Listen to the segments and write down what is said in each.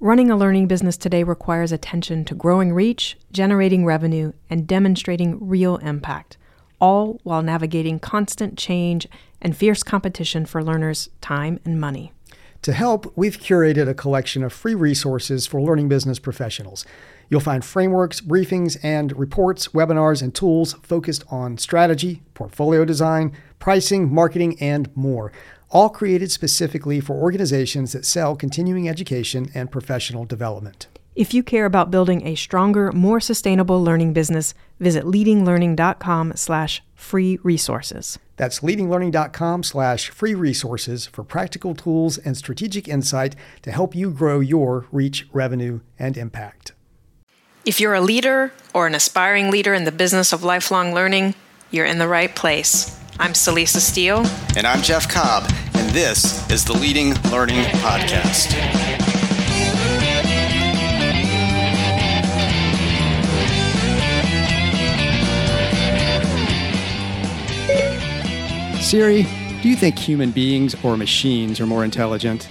Running a learning business today requires attention to growing reach, generating revenue, and demonstrating real impact, all while navigating constant change and fierce competition for learners' time and money. To help, we've curated a collection of free resources for learning business professionals. You'll find frameworks, briefings, and reports, webinars, and tools focused on strategy, portfolio design, pricing, marketing, and more, all created specifically for organizations that sell continuing education and professional development. If you care about building a stronger, more sustainable learning business, visit leadinglearning.com/free resources. That's leadinglearning.com/free resources for practical tools and strategic insight to help you grow your reach, revenue, and impact. If you're a leader or an aspiring leader in the business of lifelong learning, you're in the right place. I'm Celisa Steele. And I'm Jeff Cobb, and this is the Leading Learning Podcast. Siri, do you think human beings or machines are more intelligent?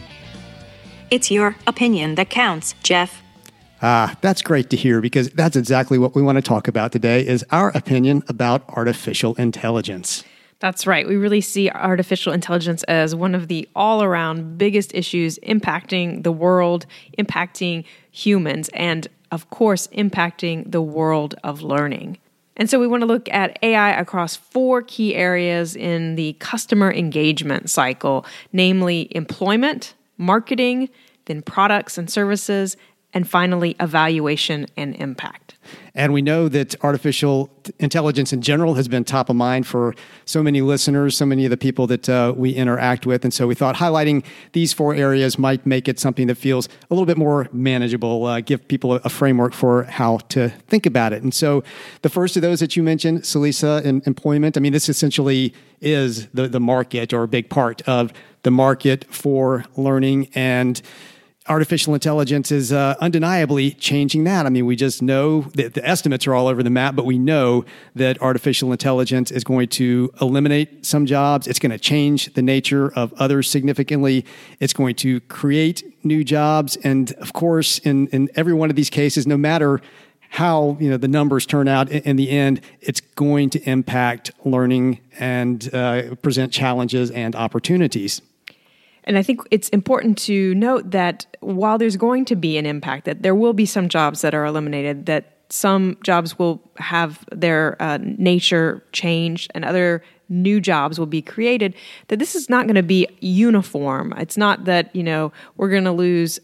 It's your opinion that counts, Jeff. That's great to hear, because that's exactly what we want to talk about today, is our opinion about artificial intelligence. That's right. We really see artificial intelligence as one of the all-around biggest issues impacting the world, impacting humans, and of course, impacting the world of learning. And so we want to look at AI across 4 key areas in the customer engagement cycle, namely employment, marketing, then products and services, and finally, evaluation and impact. And we know that artificial intelligence in general has been top of mind for so many listeners, so many of the people that we interact with. And so we thought highlighting these 4 areas might make it something that feels a little bit more manageable, give people a framework for how to think about it. And so the first of those that you mentioned, Celisa, in employment, I mean, this essentially is the market, or a big part of the market for learning, and artificial intelligence is undeniably changing that. I mean, we just know that the estimates are all over the map, but we know that artificial intelligence is going to eliminate some jobs. It's going to change the nature of others significantly. It's going to create new jobs. And of course, in every one of these cases, no matter how the numbers turn out in the end, it's going to impact learning and present challenges and opportunities. And I think it's important to note that while there's going to be an impact, that there will be some jobs that are eliminated, that some jobs will have their nature changed and other new jobs will be created, that this is not going to be uniform. It's not that, we're going to lose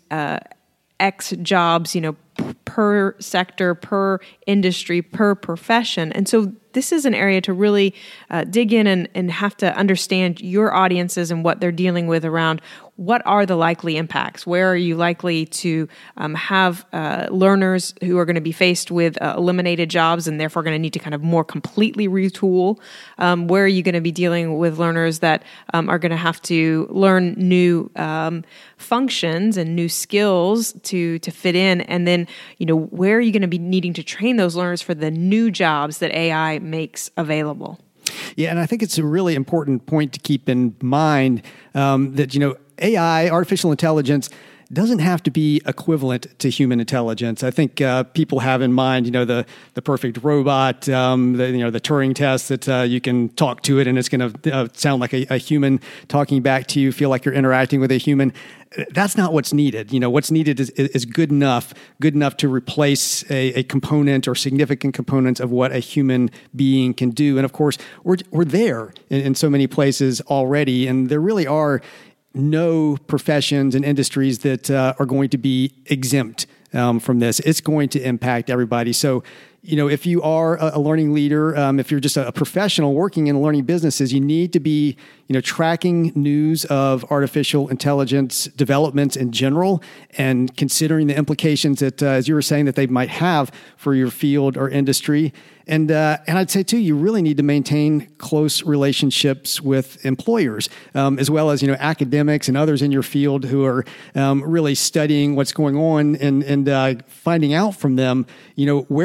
X jobs, per sector, per industry, per profession. And so this is an area to really dig in and have to understand your audiences and what they're dealing with around what are the likely impacts. Where are you likely to have learners who are going to be faced with eliminated jobs and therefore going to need to kind of more completely retool? Where are you going to be dealing with learners that are going to have to learn new functions and new skills to fit in? And then, where are you going to be needing to train those learners for the new jobs that AI makes available? Yeah, and I think it's a really important point to keep in mind that, AI, artificial intelligence, doesn't have to be equivalent to human intelligence. I think people have in mind, the perfect robot, the Turing test that you can talk to it and it's going to sound like a human talking back to you, feel like you're interacting with a human. That's not what's needed. What's needed is good enough to replace a component or significant components of what a human being can do. And of course, we're there in so many places already, and there really are no professions and industries that are going to be exempt from this. It's going to impact everybody. So, if you are a learning leader, if you're just a professional working in learning businesses, you need to be, tracking news of artificial intelligence developments in general and considering the implications that, as you were saying, that they might have for your field or industry. And I'd say, too, you really need to maintain close relationships with employers, as well as, academics and others in your field who are really studying what's going on and finding out from them, where is automation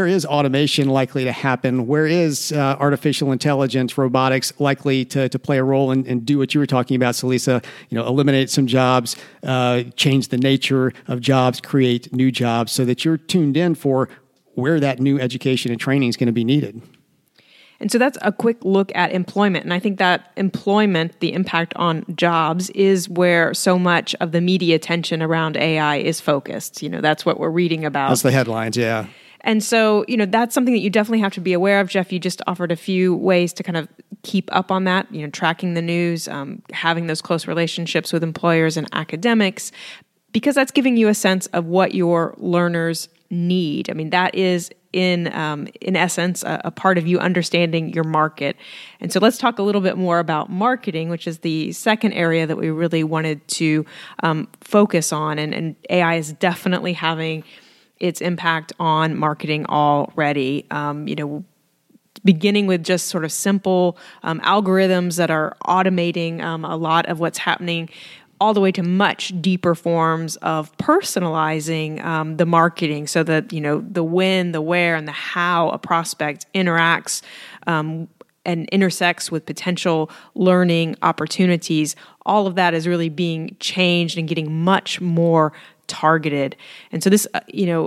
automation likely to happen? Where is artificial intelligence, robotics likely to play a role and do what you were talking about, Celisa? Eliminate some jobs, change the nature of jobs, create new jobs, so that you're tuned in for where that new education and training is going to be needed. And so that's a quick look at employment. And I think that employment, the impact on jobs, is where so much of the media attention around AI is focused. That's what we're reading about. That's the headlines, yeah. And so, that's something that you definitely have to be aware of. Jeff, you just offered a few ways to kind of keep up on that, tracking the news, having those close relationships with employers and academics, because that's giving you a sense of what your learners need. I mean, that is in essence, a part of you understanding your market. And so let's talk a little bit more about marketing, which is the second area that we really wanted to focus on. And AI is definitely having its impact on marketing already. Beginning with just sort of simple algorithms that are automating a lot of what's happening, all the way to much deeper forms of personalizing the marketing, so that the when, the where, and the how a prospect interacts and intersects with potential learning opportunities. All of that is really being changed and getting much more targeted. And so this,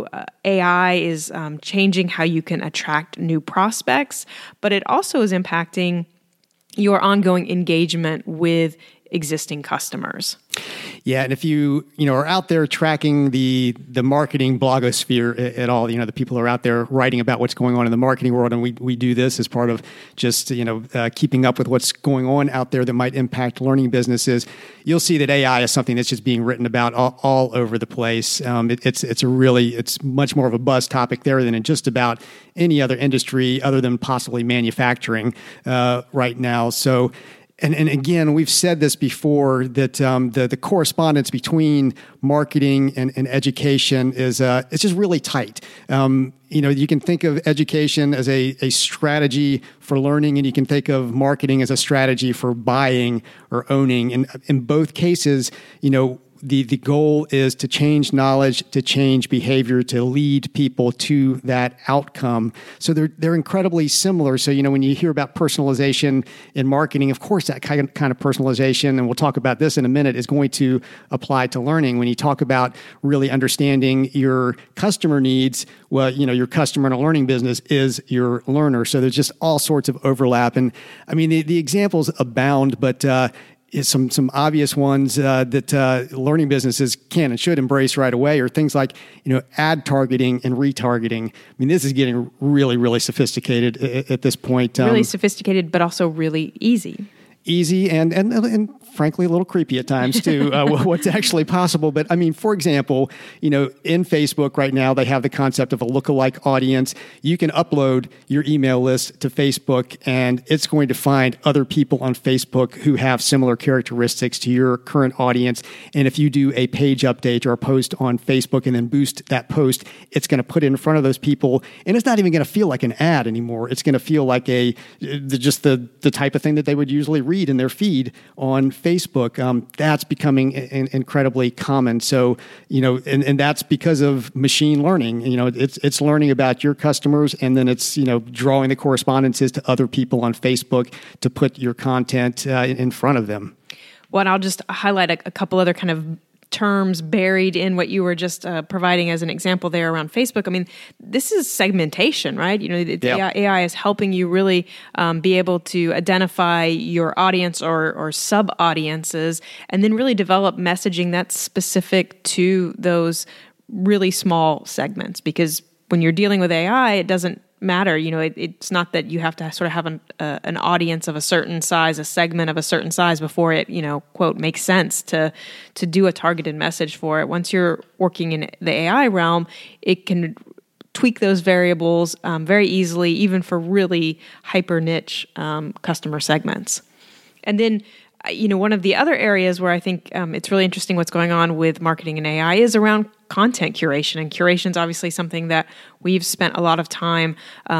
AI is changing how you can attract new prospects, but it also is impacting your ongoing engagement with existing customers. Yeah, and if you are out there tracking the marketing blogosphere at all, the people are out there writing about what's going on in the marketing world, and we do this as part of just keeping up with what's going on out there that might impact learning businesses. You'll see that AI is something that's just being written about all over the place. It's much more of a buzz topic there than in just about any other industry other than possibly manufacturing right now. So. And again, we've said this before, that the correspondence between marketing and education is it's just really tight. You can think of education as a strategy for learning, and you can think of marketing as a strategy for buying or owning. And in both cases, the goal is to change knowledge, to change behavior, to lead people to that outcome. So they're incredibly similar. So, when you hear about personalization in marketing, of course, that kind of personalization, and we'll talk about this in a minute, is going to apply to learning. When you talk about really understanding your customer needs, well, your customer in a learning business is your learner. So there's just all sorts of overlap. And I mean, the examples abound, but some obvious ones that learning businesses can and should embrace right away are things like ad targeting and retargeting. I mean, this is getting really, really sophisticated at this point. Really sophisticated, but also really easy. Easy and frankly a little creepy at times too. What's actually possible, but I mean, for example, in Facebook right now they have the concept of a lookalike audience. You can upload your email list to Facebook, and it's going to find other people on Facebook who have similar characteristics to your current audience. And if you do a page update or a post on Facebook and then boost that post, it's going to put it in front of those people, and it's not even going to feel like an ad anymore. It's going to feel like just the type of thing that they would usually read in their feed on Facebook. That's becoming incredibly common. So, and that's because of machine learning. It's learning about your customers, and then it's, drawing the correspondences to other people on Facebook to put your content in front of them. Well, and I'll just highlight a couple other kind of terms buried in what you were just providing as an example there around Facebook. I mean, this is segmentation, right? AI is helping you really be able to identify your audience or sub-audiences, and then really develop messaging that's specific to those really small segments. Because when you're dealing with AI, it doesn't matter. It's not that you have to sort of have an audience of a certain size, a segment of a certain size before it, quote, makes sense to do a targeted message for it. Once you're working in the AI realm, it can tweak those variables very easily, even for really hyper niche customer segments. And then, one of the other areas where I think it's really interesting what's going on with marketing and AI is around content curation. And curation is obviously something that we've spent a lot of time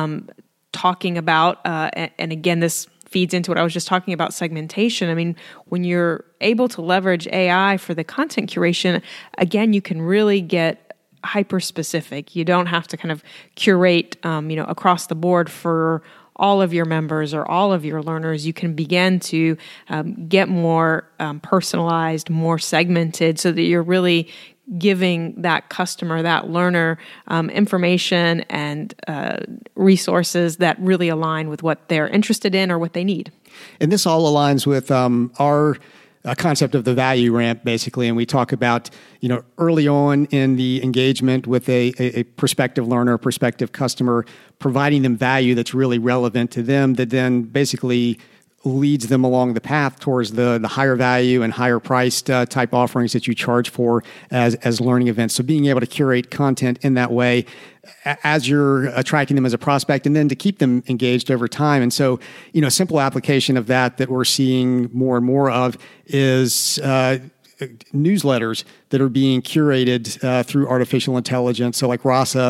talking about. And again, this feeds into what I was just talking about, segmentation. I mean, when you're able to leverage AI for the content curation, again, you can really get hyper specific. You don't have to kind of curate, across the board for all of your members or all of your learners. You can begin to get more personalized, more segmented, so that you're really giving that customer, that learner, information and resources that really align with what they're interested in or what they need. And this all aligns with our concept of the value ramp, basically. And we talk about, early on in the engagement with a prospective learner, prospective customer, providing them value that's really relevant to them, that then basically leads them along the path towards the higher value and higher priced type offerings that you charge for as learning events. So being able to curate content in that way as you're attracting them as a prospect, and then to keep them engaged over time. And so, a simple application of that we're seeing more and more of is newsletters that are being curated through artificial intelligence. So like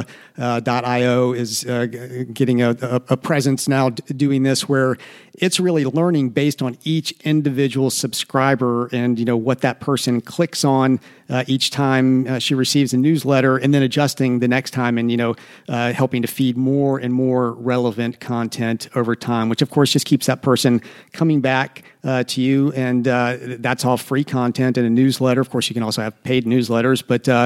Rasa.io is getting a presence now doing this, where it's really learning based on each individual subscriber and, what that person clicks on each time she receives a newsletter, and then adjusting the next time and, helping to feed more and more relevant content over time, which of course just keeps that person coming back to you. And that's all free content in a newsletter. Of course, you can also have paid newsletters,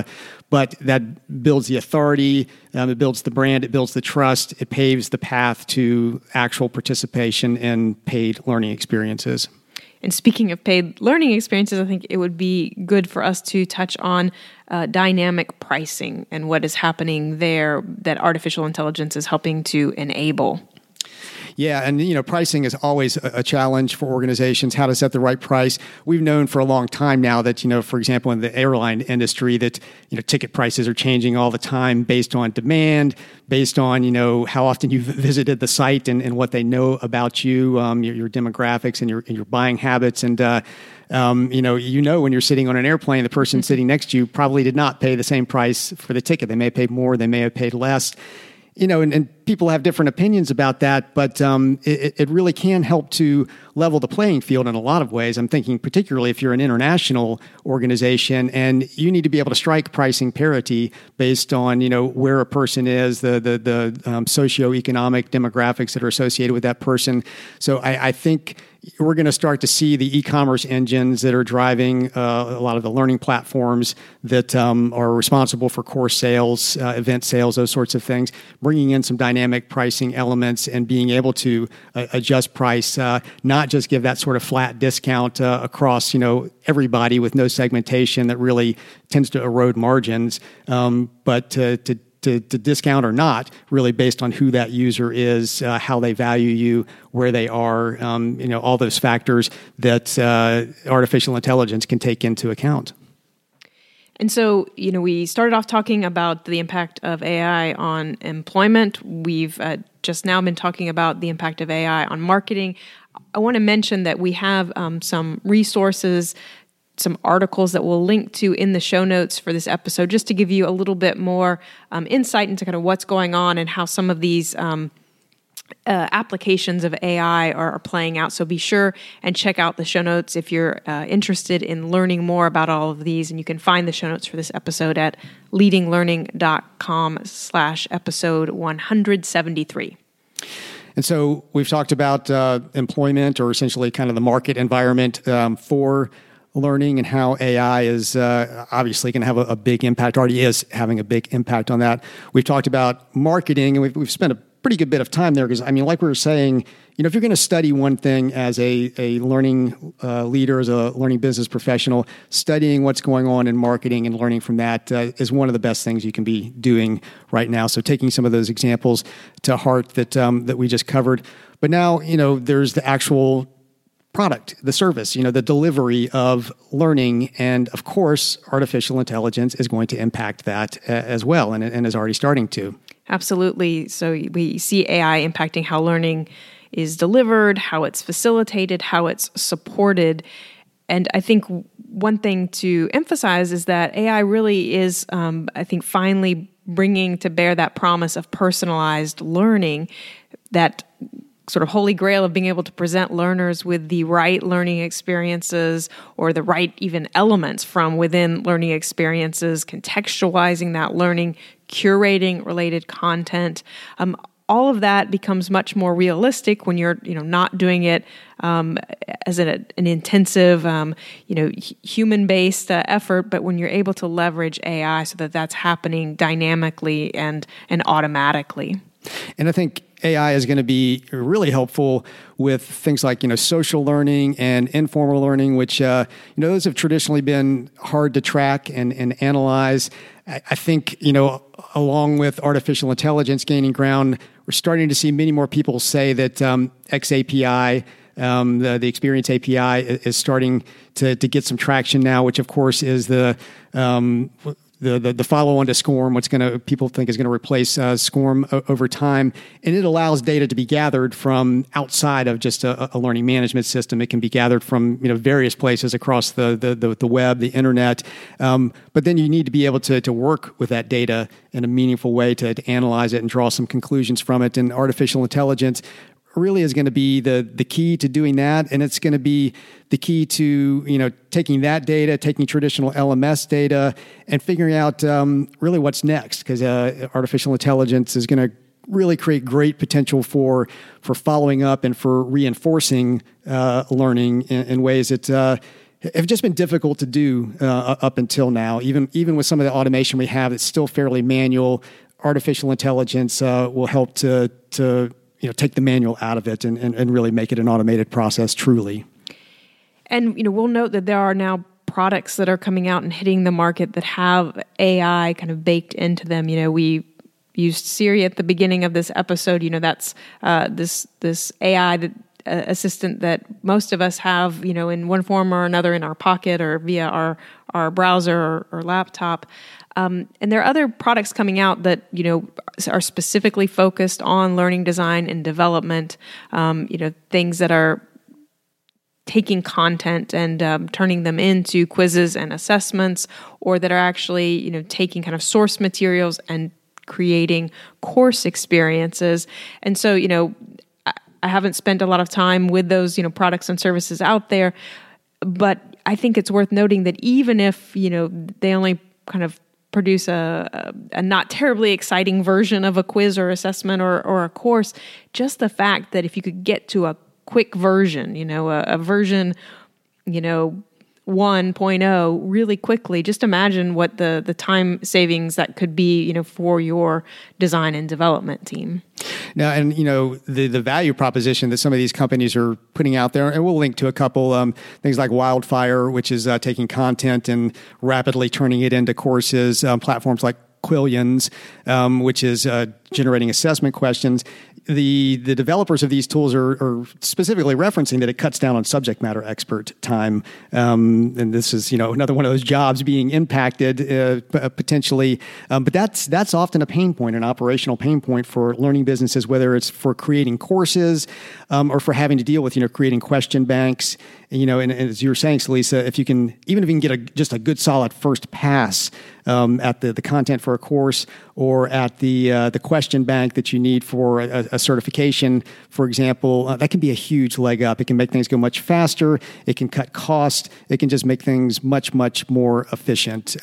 but that builds the authority, it builds the brand, it builds the trust, it paves the path to actual participation in paid learning experiences. And speaking of paid learning experiences, I think it would be good for us to touch on dynamic pricing and what is happening there that artificial intelligence is helping to enable. Yeah, and pricing is always a challenge for organizations, how to set the right price. We've known for a long time now that, for example, in the airline industry, that, ticket prices are changing all the time based on demand, based on, how often you've visited the site and what they know about you, your demographics and your buying habits. And, when you're sitting on an airplane, the person sitting next to you probably did not pay the same price for the ticket. They may have paid more, they may have paid less. And people have different opinions about that, but it really can help to level the playing field in a lot of ways. I'm thinking particularly if you're an international organization and you need to be able to strike pricing parity based on, where a person is, the socioeconomic demographics that are associated with that person. So I think we're going to start to see the e-commerce engines that are driving a lot of the learning platforms that are responsible for course sales, event sales, those sorts of things, bringing in some dynamic pricing elements and being able to adjust price, not just give that sort of flat discount across, everybody with no segmentation that really tends to erode margins, but to discount or not, really based on who that user is, how they value you, where they are, all those factors that artificial intelligence can take into account. And so, we started off talking about the impact of AI on employment. We've just now been talking about the impact of AI on marketing. I want to mention that we have some resources, some articles that we'll link to in the show notes for this episode, just to give you a little bit more insight into kind of what's going on and how some of these applications of AI are playing out. So be sure and check out the show notes if you're interested in learning more about all of these. And you can find the show notes for this episode at leadinglearning.com/episode 173. And so we've talked about employment, or essentially kind of the market environment for learning, and how AI is obviously going to have a big impact, already is having a big impact on that. We've talked about marketing, and we've spent a pretty good bit of time there because, like we were saying, if you're going to study one thing as a learning leader, as a learning business professional, studying what's going on in marketing and learning from that is one of the best things you can be doing right now. So taking some of those examples to heart that we just covered. But now, there's the actual product, the service, the delivery of learning. And of course, artificial intelligence is going to impact that as well, and is already starting to. Absolutely. So we see AI impacting how learning is delivered, how it's facilitated, how it's supported. And I think one thing to emphasize is that AI really is, finally bringing to bear that promise of personalized learning that sort of holy grail of being able to present learners with the right learning experiences or the right even elements from within learning experiences, contextualizing that learning, curating related content. All of that becomes much more realistic when you're, not doing it as an intensive, human-based effort, but when you're able to leverage AI so that that's happening dynamically and automatically. And I think AI is going to be really helpful with things like, social learning and informal learning, which, those have traditionally been hard to track and analyze. I think, along with artificial intelligence gaining ground, we're starting to see many more people say that XAPI, the Experience API, is starting to get some traction now, which of course is the follow-on to SCORM, people think is going to replace SCORM over time. And it allows data to be gathered from outside of just a learning management system. It can be gathered from various places across the web, the internet. But then you need to be able to work with that data in a meaningful way to analyze it and draw some conclusions from it. And artificial intelligence really is going to be the key to doing that, and it's going to be the key to taking that data, taking traditional LMS data, and figuring out really what's next. Because artificial intelligence is going to really create great potential for following up and for reinforcing learning in ways that have just been difficult to do up until now. Even with some of the automation we have, it's still fairly manual. Artificial intelligence will help to take the manual out of it and really make it an automated process truly. And, we'll note that there are now products that are coming out and hitting the market that have AI kind of baked into them. We used Siri at the beginning of this episode. That's this AI assistant that most of us have, in one form or another in our pocket or via our browser or laptop. And there are other products coming out that, are specifically focused on learning design and development, things that are taking content and turning them into quizzes and assessments, or that are actually, taking kind of source materials and creating course experiences. And so, I haven't spent a lot of time with those, products and services out there, but I think it's worth noting that even if, they only kind of produce a not terribly exciting version of a quiz or assessment or a course, just the fact that if you could get to a quick version, a version, 1.0 really quickly, just imagine what the time savings that could be, for your design and development team. Now, and the value proposition that some of these companies are putting out there, and we'll link to a couple things like Wildfire, which is taking content and rapidly turning it into courses. Platforms like Quillions, which is generating assessment questions. The developers of these tools are specifically referencing that it cuts down on subject matter expert time, and this is another one of those jobs being impacted potentially. But that's often a pain point, an operational pain point for learning businesses, whether it's for creating courses or for having to deal with creating question banks. And as you were saying, Celisa, if you can get just a good solid first pass at the content for a course or at the question bank that you need for a certification, for example, that can be a huge leg up. It can make things go much faster. It can cut cost. It can just make things much, much more efficient.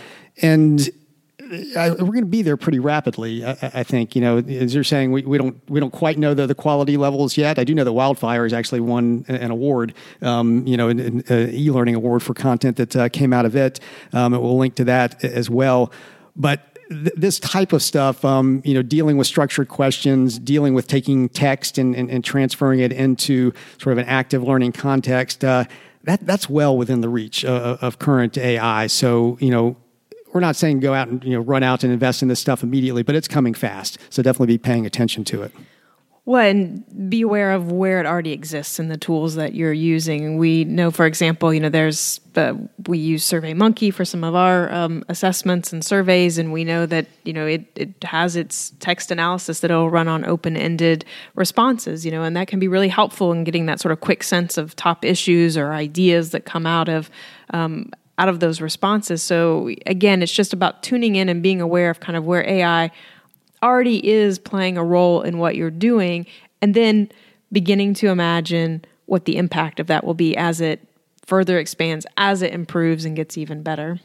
And we're going to be there pretty rapidly, I think. As you're saying, we don't quite know the quality levels yet. I do know that Wildfire has actually won an award, an e-learning award for content that came out of it. We'll link to that as well. But this type of stuff, dealing with structured questions, dealing with taking text and transferring it into sort of an active learning context, that's well within the reach of current AI. So, we're not saying go out and run out and invest in this stuff immediately, but it's coming fast. So definitely be paying attention to it. Well, and be aware of where it already exists in the tools that you're using. We know, for example, we use SurveyMonkey for some of our assessments and surveys, and we know that it has its text analysis that it'll run on open-ended responses, and that can be really helpful in getting that sort of quick sense of top issues or ideas that come out of those responses. So again, it's just about tuning in and being aware of kind of where AI already is playing a role in what you're doing, and then beginning to imagine what the impact of that will be as it further expands, as it improves and gets even better.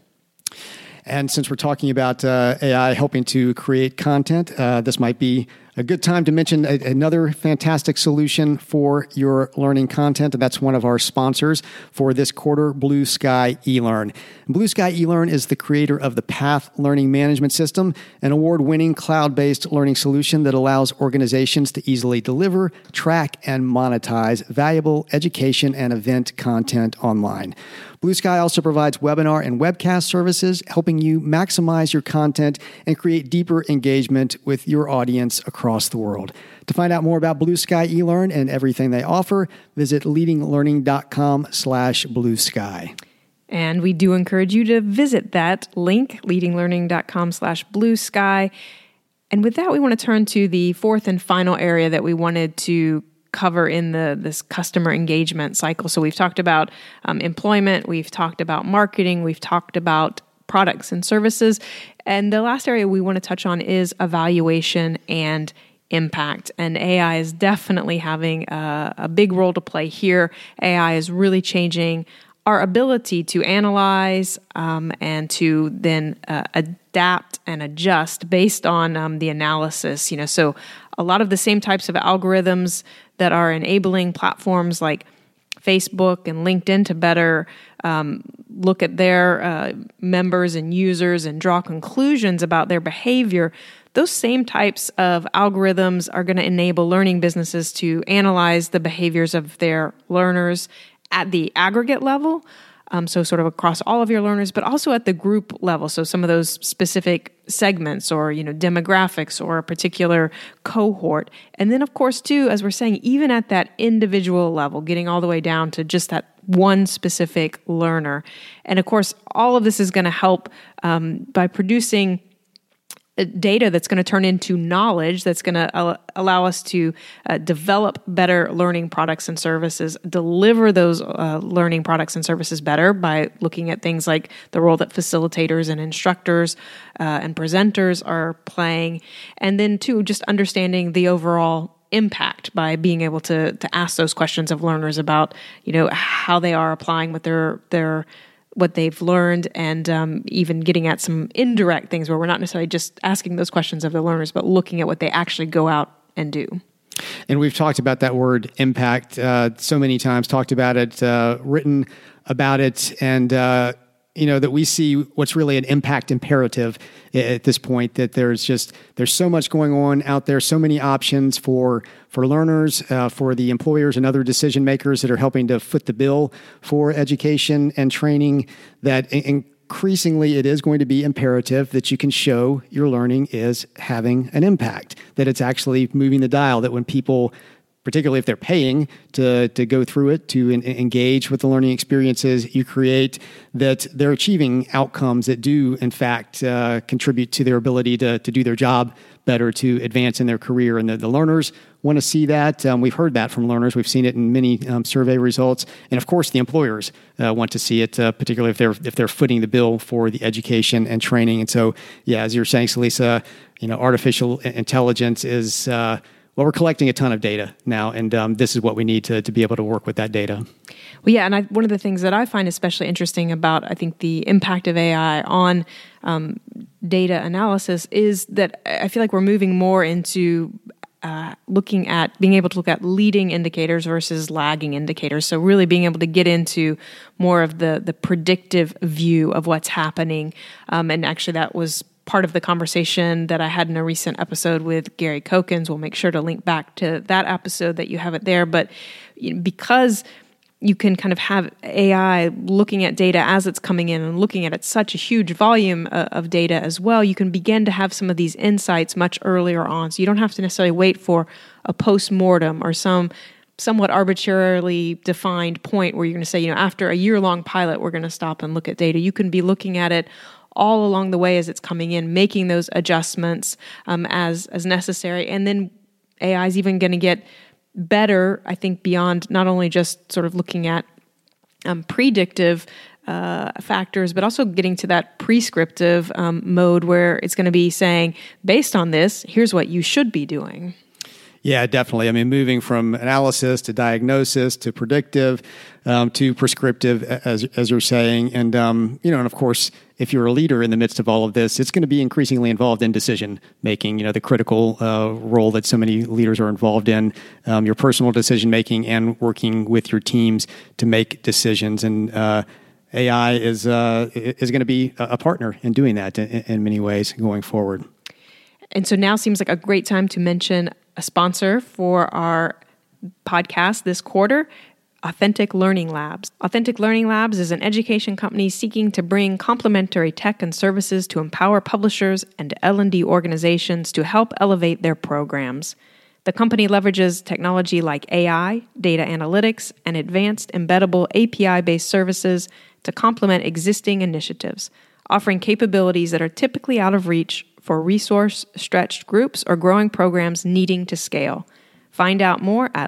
And since we're talking about AI helping to create content, this might be a good time to mention another fantastic solution for your learning content, and that's one of our sponsors for this quarter, Blue Sky eLearn. Blue Sky eLearn is the creator of the Path Learning Management System, an award-winning cloud-based learning solution that allows organizations to easily deliver, track, and monetize valuable education and event content online. Blue Sky also provides webinar and webcast services, helping you maximize your content and create deeper engagement with your audience across the world. To find out more about Blue Sky eLearn and everything they offer, visit leadinglearning.com/Blue Sky. And we do encourage you to visit that link, leadinglearning.com/Blue Sky. And with that, we want to turn to the fourth and final area that we wanted to cover in this customer engagement cycle. So we've talked about employment, we've talked about marketing, we've talked about products and services. And the last area we want to touch on is evaluation and impact. And AI is definitely having a big role to play here. AI is really changing our ability to analyze and to then adapt and adjust based on the analysis. So a lot of the same types of algorithms that are enabling platforms like Facebook and LinkedIn to better look at their members and users and draw conclusions about their behavior, those same types of algorithms are going to enable learning businesses to analyze the behaviors of their learners at the aggregate level, so sort of across all of your learners, but also at the group level. So some of those specific segments or, demographics or a particular cohort. And then, of course, too, as we're saying, even at that individual level, getting all the way down to just that one specific learner. And of course, all of this is going to help by producing data that's going to turn into knowledge that's going to allow us to develop better learning products and services, deliver those learning products and services better by looking at things like the role that facilitators and instructors and presenters are playing. And then, too, just understanding the overall impact by being able to ask those questions of learners about, how they are applying with their what they've learned, and even getting at some indirect things where we're not necessarily just asking those questions of the learners, but looking at what they actually go out and do. And we've talked about that word impact so many times, talked about it, written about it, and that we see what's really an impact imperative at this point, that there's so much going on out there, so many options for learners, for the employers and other decision makers that are helping to foot the bill for education and training, that increasingly it is going to be imperative that you can show your learning is having an impact, that it's actually moving the dial, that when people, particularly if they're paying to go through it, to engage with the learning experiences you create, that they're achieving outcomes that do, in fact, contribute to their ability to do their job better, to advance in their career. And the learners want to see that. We've heard that from learners. We've seen it in many survey results. And of course, the employers want to see it, particularly if they're footing the bill for the education and training. And so, as you're saying, Celisa, artificial intelligence is... we're collecting a ton of data now, and this is what we need to be able to work with that data. Well, yeah, and one of the things that I find especially interesting about, I think, the impact of AI on data analysis is that I feel like we're moving more into looking at being able to look at leading indicators versus lagging indicators. So really being able to get into more of the predictive view of what's happening. And actually that was part of the conversation that I had in a recent episode with Gary Kokens. We'll make sure to link back to that episode that you have it there. But because you can kind of have AI looking at data as it's coming in and looking at it such a huge volume of data as well, you can begin to have some of these insights much earlier on. So you don't have to necessarily wait for a post-mortem or some somewhat arbitrarily defined point where you're going to say, after a year-long pilot, we're going to stop and look at data. You can be looking at it all along the way as it's coming in, making those adjustments as necessary. And then AI is even going to get better, I think, beyond not only just sort of looking at predictive factors, but also getting to that prescriptive mode where it's going to be saying, based on this, here's what you should be doing. Yeah, definitely. I mean, moving from analysis to diagnosis to predictive to prescriptive, as you're saying. And, and of course, if you're a leader in the midst of all of this, it's going to be increasingly involved in decision making, the critical role that so many leaders are involved in, your personal decision making and working with your teams to make decisions. And AI is going to be a partner in doing that in many ways going forward. And so now seems like a great time to mention a sponsor for our podcast this quarter, Authentic Learning Labs. Authentic Learning Labs is an education company seeking to bring complementary tech and services to empower publishers and L&D organizations to help elevate their programs. The company leverages technology like AI, data analytics, and advanced embeddable API-based services to complement existing initiatives, offering capabilities that are typically out of reach for resource-stretched groups or growing programs needing to scale. Find out more at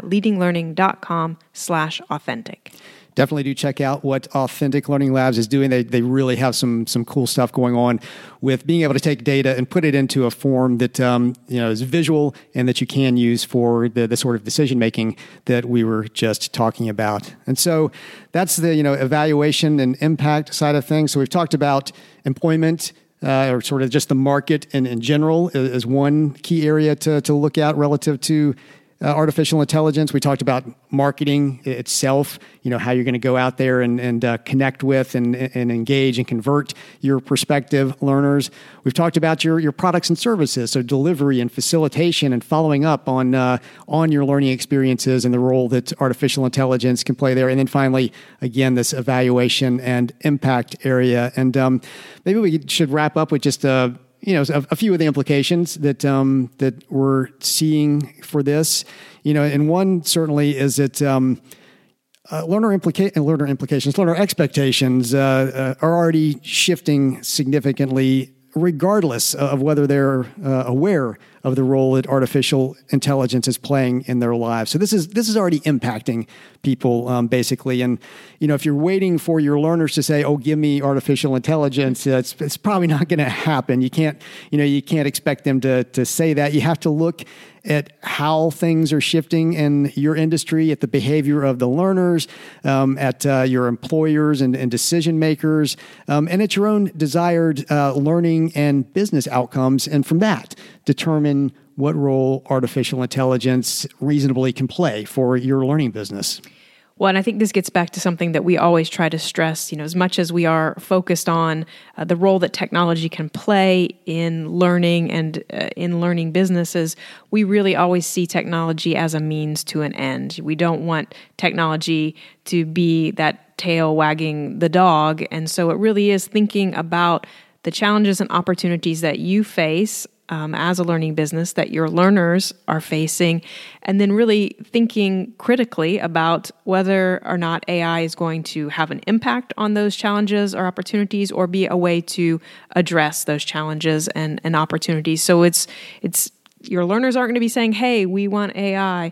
leadinglearning.com/authentic. Definitely do check out what Authentic Learning Labs is doing. They really have some cool stuff going on with being able to take data and put it into a form that is visual and that you can use for the sort of decision making that we were just talking about. And so that's the evaluation and impact side of things. So we've talked about employment. Or sort of just the market in general is one key area to look at relative to artificial intelligence. We talked about marketing itself, how you're going to go out there and connect with and engage and convert your prospective learners. We've talked about your products and services, so delivery and facilitation and following up on your learning experiences and the role that artificial intelligence can play there. And then finally, again, this evaluation and impact area. And maybe we should wrap up with just a few of the implications that we're seeing for this, and one certainly is that learner expectations are already shifting significantly, regardless of whether they're aware of the role that artificial intelligence is playing in their lives. So this is already impacting people, basically. And if you're waiting for your learners to say, "Oh, give me artificial intelligence," it's probably not going to happen. You can't expect them to say that. You have to look at how things are shifting in your industry, at the behavior of the learners, at your employers and decision makers, and at your own desired learning and business outcomes. And from that, determine what role artificial intelligence reasonably can play for your learning business. Well, and I think this gets back to something that we always try to stress, as much as we are focused on the role that technology can play in learning and in learning businesses, we really always see technology as a means to an end. We don't want technology to be that tail wagging the dog. And so it really is thinking about the challenges and opportunities that you face as a learning business, that your learners are facing, and then really thinking critically about whether or not AI is going to have an impact on those challenges or opportunities, or be a way to address those challenges and opportunities. So it's your learners aren't going to be saying, "Hey, we want AI,"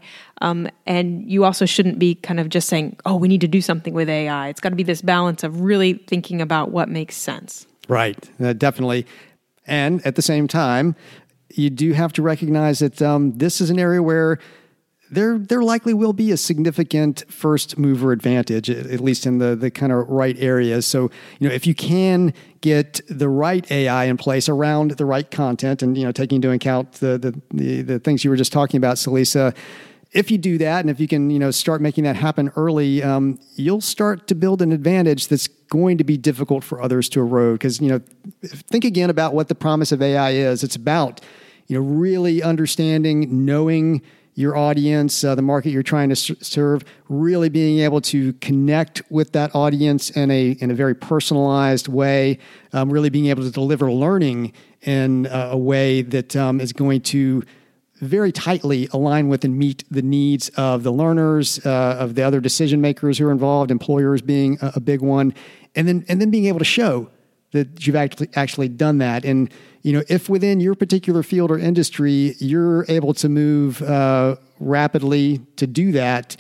and you also shouldn't be kind of just saying, "Oh, we need to do something with AI." It's got to be this balance of really thinking about what makes sense. Right, definitely. And at the same time, you do have to recognize that this is an area where there likely will be a significant first mover advantage, at least in the kind of right areas. So, if you can get the right AI in place around the right content, and taking into account the things you were just talking about, Celisa, if you do that, and if you can start making that happen early, you'll start to build an advantage that's going to be difficult for others to erode. Because think again about what the promise of AI is. It's about really understanding, knowing your audience, the market you're trying to serve, really being able to connect with that audience in a very personalized way, really being able to deliver learning in a way that is going to very tightly align with and meet the needs of the learners, of the other decision makers who are involved, employers being a big one, and then being able to show that you've actually done that. And if within your particular field or industry you're able to move rapidly to do that,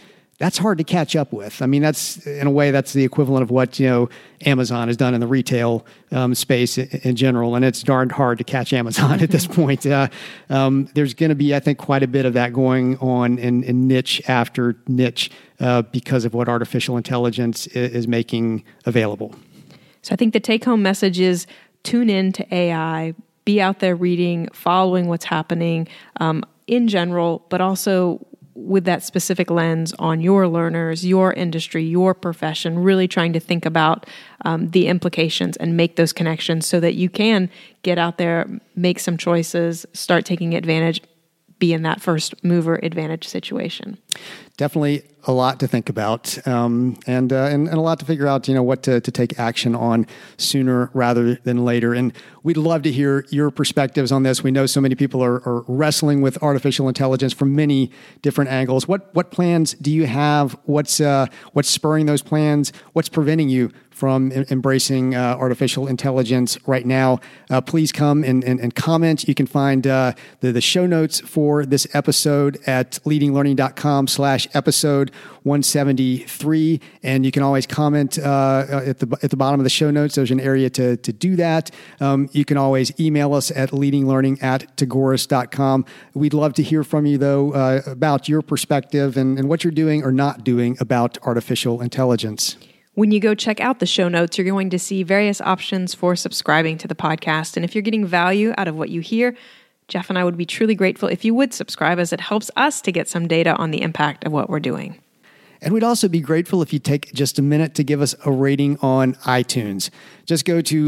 that's hard to catch up with. I mean, that's in a way that's the equivalent of what Amazon has done in the retail space in general, and it's darned hard to catch Amazon at this point. There's going to be, I think, quite a bit of that going on in niche after niche because of what artificial intelligence is making available. So I think the take-home message is tune in to AI, be out there reading, following what's happening in general, but also with that specific lens on your learners, your industry, your profession, really trying to think about the implications and make those connections so that you can get out there, make some choices, start taking advantage, be in that first mover advantage situation. Definitely a lot to think about, and a lot to figure out, what to take action on sooner rather than later. And we'd love to hear your perspectives on this. We know so many people are wrestling with artificial intelligence from many different angles. What plans do you have? What's spurring those plans? What's preventing you from embracing artificial intelligence right now? Please come and comment. You can find the show notes for this episode at leadinglearning.com/episode 173. And you can always comment at the bottom of the show notes. There's an area to do that. You can always email us at leadinglearning@tagoras.com. We'd love to hear from you, though, about your perspective and what you're doing or not doing about artificial intelligence. When you go check out the show notes, you're going to see various options for subscribing to the podcast. And if you're getting value out of what you hear, Jeff and I would be truly grateful if you would subscribe, as it helps us to get some data on the impact of what we're doing. And we'd also be grateful if you take just a minute to give us a rating on iTunes. Just go to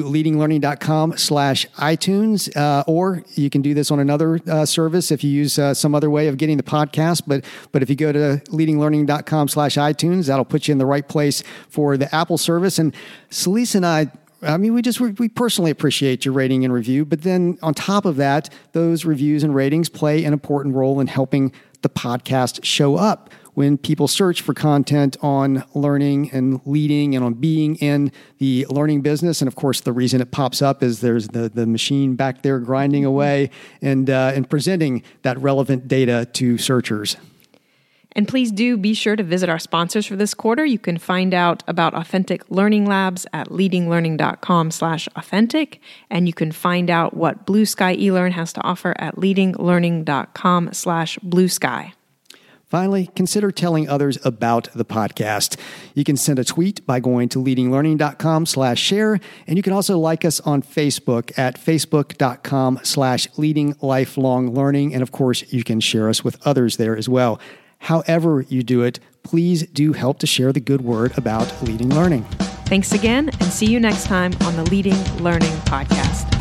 leadinglearning.com/iTunes, or you can do this on another service if you use some other way of getting the podcast. But if you go to leadinglearning.com/iTunes, that'll put you in the right place for the Apple service. And Celeste and I mean, we personally appreciate your rating and review, but then on top of that, those reviews and ratings play an important role in helping the podcast show up when people search for content on learning and leading and on being in the learning business. And of course, the reason it pops up is there's the machine back there grinding away and presenting that relevant data to searchers. And please do be sure to visit our sponsors for this quarter. You can find out about Authentic Learning Labs at leadinglearning.com/authentic. And you can find out what Blue Sky eLearn has to offer at leadinglearning.com/bluesky. Finally, consider telling others about the podcast. You can send a tweet by going to leadinglearning.com/share. And you can also like us on Facebook at facebook.com/leadinglifelonglearning. And of course, you can share us with others there as well. However you do it, please do help to share the good word about Leading Learning. Thanks again, and see you next time on the Leading Learning Podcast.